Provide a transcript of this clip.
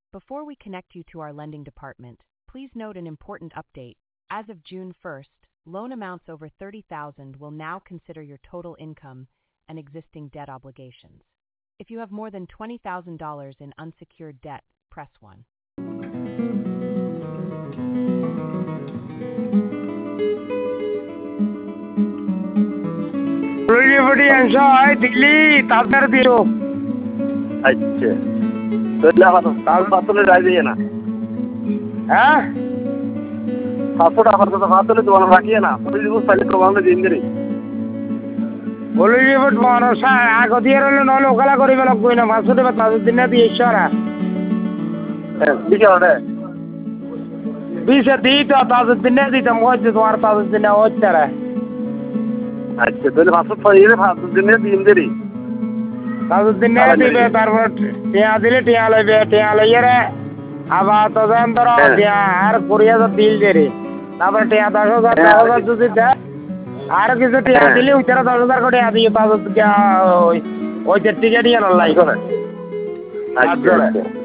Before we connect you to our lending department, please note an important update. As of June 1st, loan amounts over $30,000 will now consider your total income and existing debt obligations. If you have more than $20,000 in unsecured debt, press 1. Delhi তাদের দিও আচ্ছা তাহলে আমার হাতলে যাই দিয়ে না হ্যাঁ 700 টাকা তো হাতলে দোকান রাখিয়ে না পুরো দিবস তাহলে প্রবলেম দিন দিই বলি যে মানুষ আগ দিয়ে রইল নলে ওকালা করিবে লাগবই না 500 টাকা তাদের দিনে দিয়ে ইশারা ঠিক আছে বিশে দিই তো তাদের দিনে দিতাম হচ্ছে তোমার তাদের দিনে হচ্ছে রে আচ্ছা তাহলে 500 ছয়রে 500 দিনে দিন দিই তাদের দিনে দিবে তারপর টিয়া দিলে টিয়া লইবে টিয়া লইয়ে রে আবার তোদের ধরো আর 20,000 বিল দে রে তারপর টিয়া 10,000 যদি দেয় আর কিছু টিয়া দিলে উইটারা 10,000 করে দিয়ে তাদের ওই যে টিকেট নিয়ে লাই করে আচ্ছা